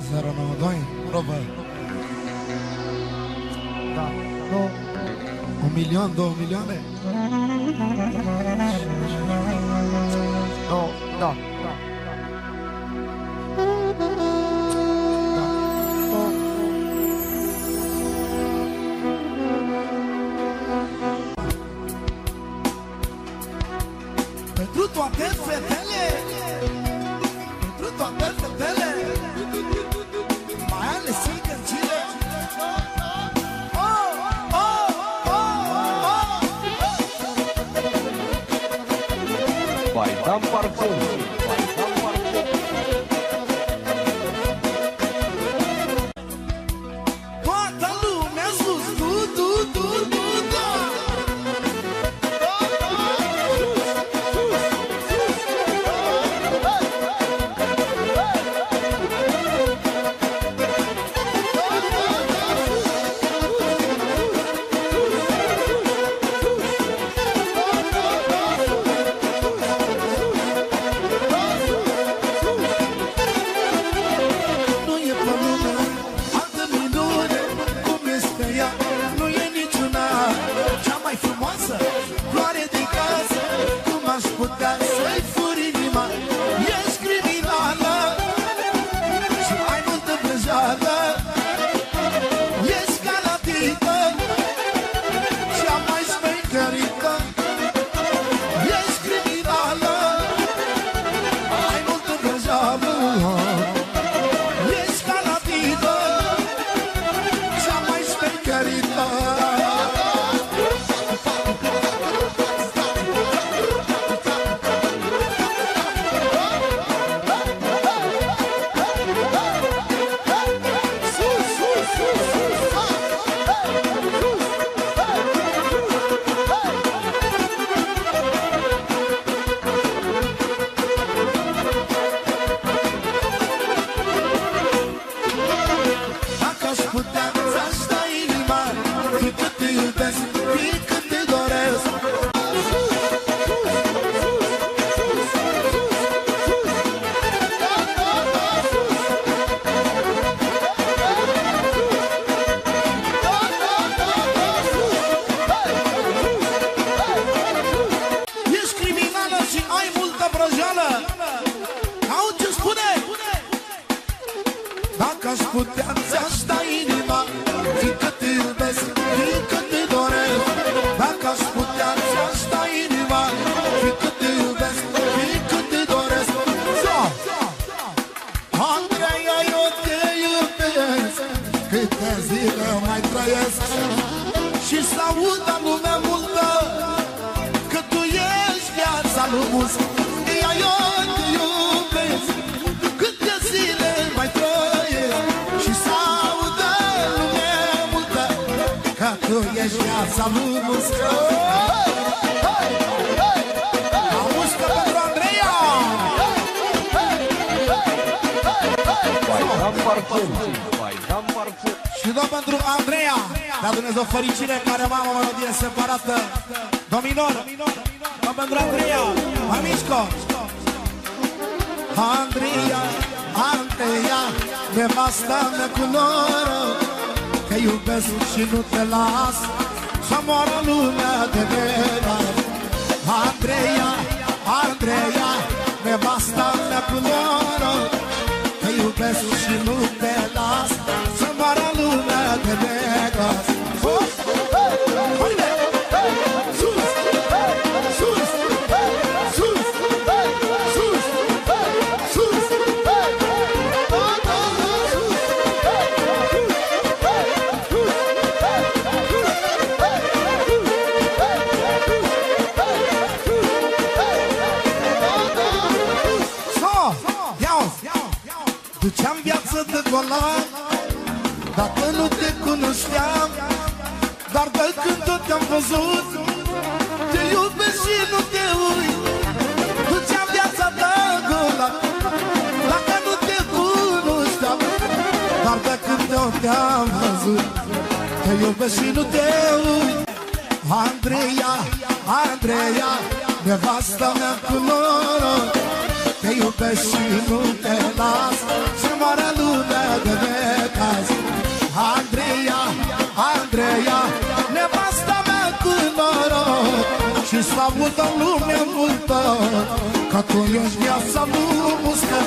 092, probă. Da, 1.000.000, 2 milioane. Da. Pentru toate fetele, pentru toate fetele, mai ales singăcile. Baidam Parfum. Toată lumea sus, du. Dacă aș putea ți-aș da inima, fiindcă te iubesc, fiindcă te doresc. Dacă aș putea ți-aș da inima, fiindcă te iubesc, fiindcă te doresc. Andreea, eu te iubesc, câte zile mai trăiesc. Și să audă lumea multă că tu ești viața lui Mus. Ea, eu te iubesc, câte zile mai trăiesc. Și să audă lumea multă că tu ești viața lui Mus. La muzică pentru Andreea! Baidam Parfum. Baidam Parfum. Și tot pentru Andreea, dea Dumnezeu fericire, care am o melodie separată. Dominor, tot pentru Andreea, mai mișco. Andreea, Andreea, nevasta mea cu noroc, te iubesc și nu te las, să moară lumea de veras. Andreea, Andreea, nevasta mea cu noroc, te iubesc și nu te las, să moară lumea de veras. Duceam viață de golan, dacă nu te cunoșteam, dar de când tot te-am văzut, te iubesc și nu te uit. Duceam viața de golan, dacă nu te cunoșteam, dar de când tot te-am văzut, te iubesc și nu te uit. Andreea, Andreea, nevasta mea cu noroc, te iubesc și nu te las, să moară lumea de audă lumea multă că tu ești viața lui muscă.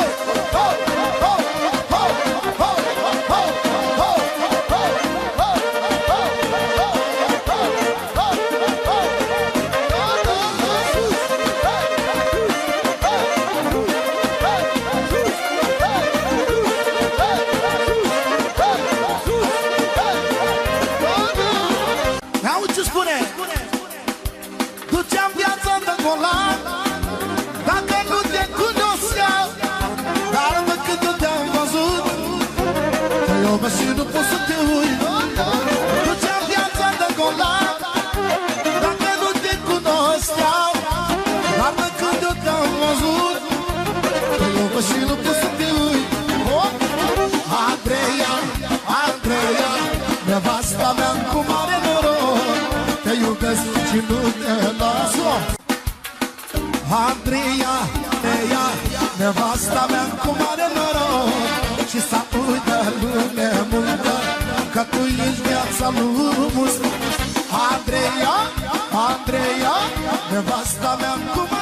Duceam viața de golan dacă nu te cunoșteam, dar de când te-am văzut te iubesc și nu pot să te uit. Duceam viața de golan dacă nu te cunoșteam, Dar de când eu te-am văzut te iubesc și nu pot să te uit. Andreea, Andreea, nevasta mea cu mare noroc, te iubesc și nu te las. Andreea, Andreea, nevasta mea cu mare noroc, și să uită lumea multă că tu ești viața lui muscă. Andreea, Andreea, nevasta mea cu mare noroc.